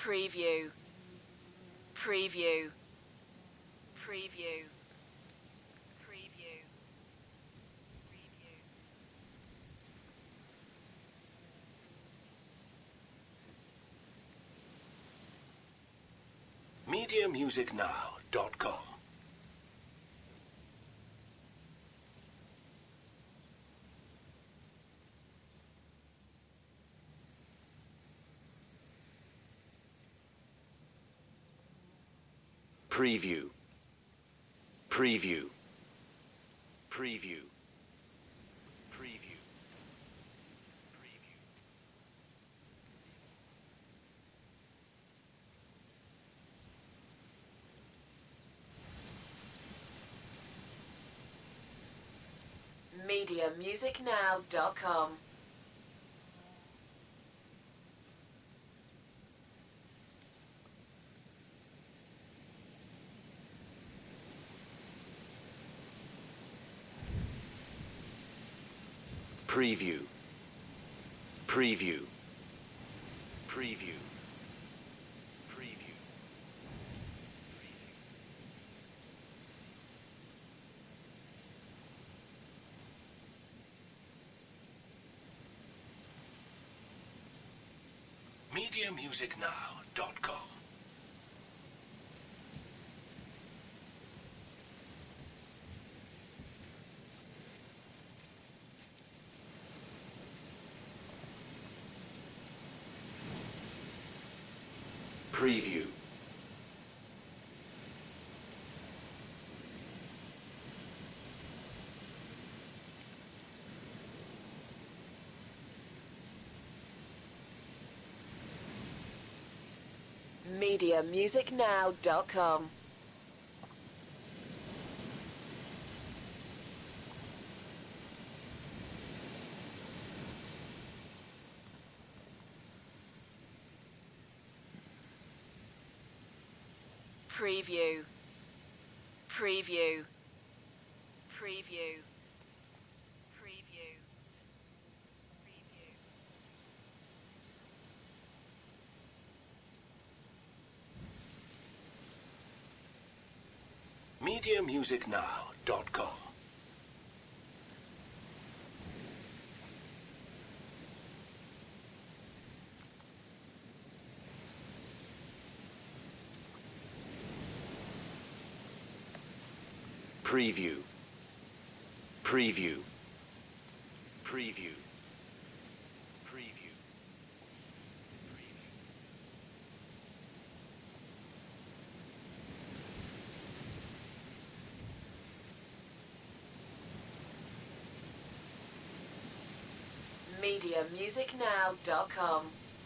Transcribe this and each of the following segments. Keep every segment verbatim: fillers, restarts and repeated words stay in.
Preview. Preview. Preview. Preview. Preview. media music now dot com. Preview. Preview. Preview. Preview. Preview. media music now dot com. Preview. Preview. Preview. Preview. media music now dot com. Preview. media music now dot com. Preview. Preview. Preview. Preview. Preview. media music now dot com. Preview. Preview. Preview. Preview. media music now dot com.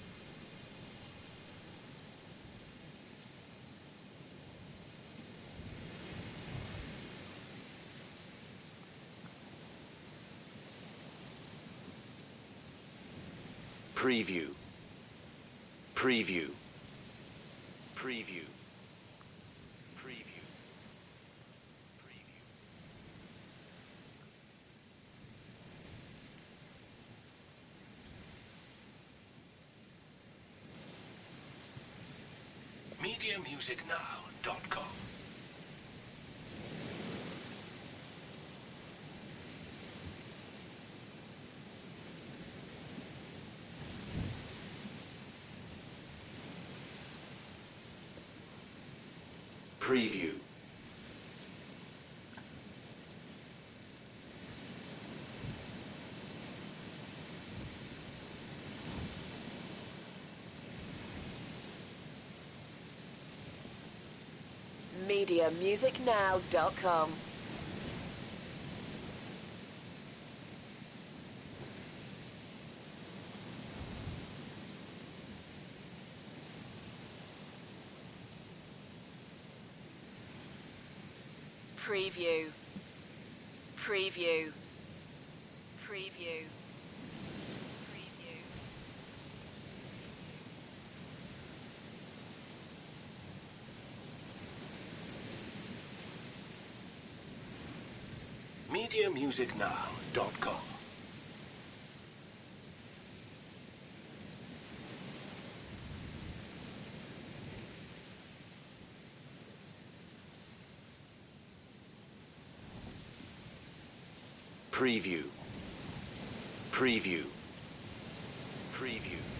Preview. Preview. Preview. Preview. Preview. media music now dot com. Preview. media music now dot com. Preview. Preview. Preview. Preview. media music now dot com. Preview. Preview. Preview.